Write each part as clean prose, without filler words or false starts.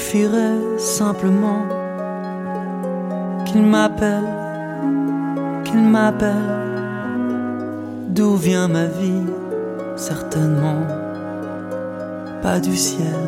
suffirait simplement qu'il m'appelle, qu'il m'appelle. D'où vient ma vie? Certainement pas du ciel.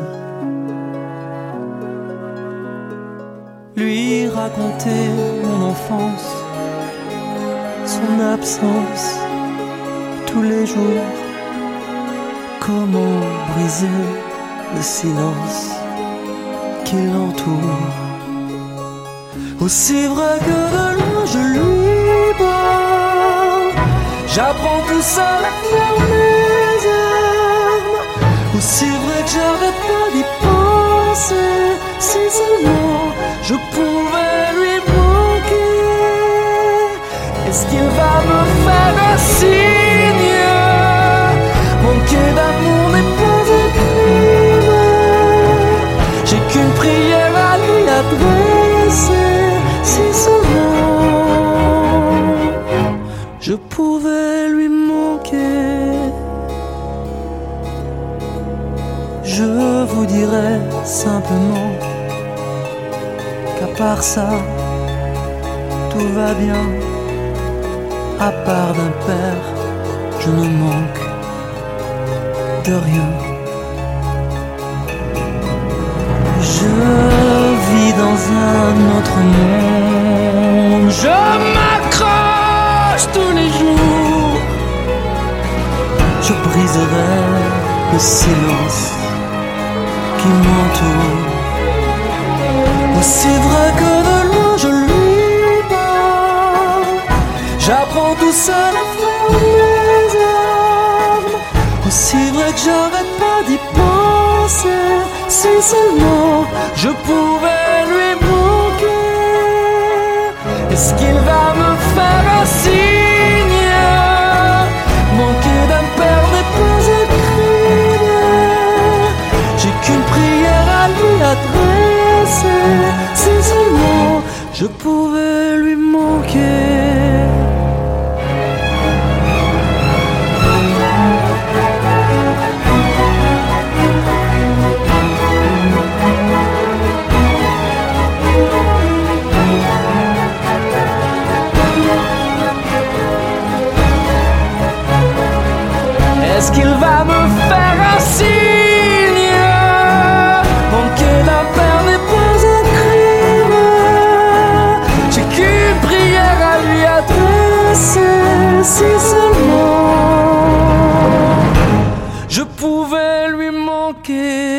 Lui raconter mon enfance, son absence tous les jours. Comment briser le silence qui l'entoure? Aussi vrai que de loin je lui parle, j'apprends tout seul à faire mes armes. Aussi vrai que j'arrête pas d'y penser. Si seulement je pouvais lui manquer. Est-ce qu'il va me faire un signe? Manquer d'amour n'est pas un crime. J'ai qu'une prière à lui adresser. Si seulement je pouvais lui manquer. Je vous dirais simplement qu'à part ça, tout va bien. À part d'un père, je ne manque de rien. Je vis dans un autre monde. Je m'accroche tous les jours. Je briserai le silence qui m'entoure. Aussi vrai que de loin je lui parle, j'apprends tout seul à faire mes armes. Aussi vrai que j'arrête pas d'y penser. Si seulement je pouvais lui manquer. Est-ce qu'il va me faire un signe? Manquer d'un père n'est pas un crime. J'ai qu'une prière à lui adresser. Si seulement je pouvais lui manquer. Est-ce qu'il va me faire un signe? Manquer d'un père n'est pas un crime. J'ai qu'une prière à lui adresser. Si seulement je pouvais lui manquer.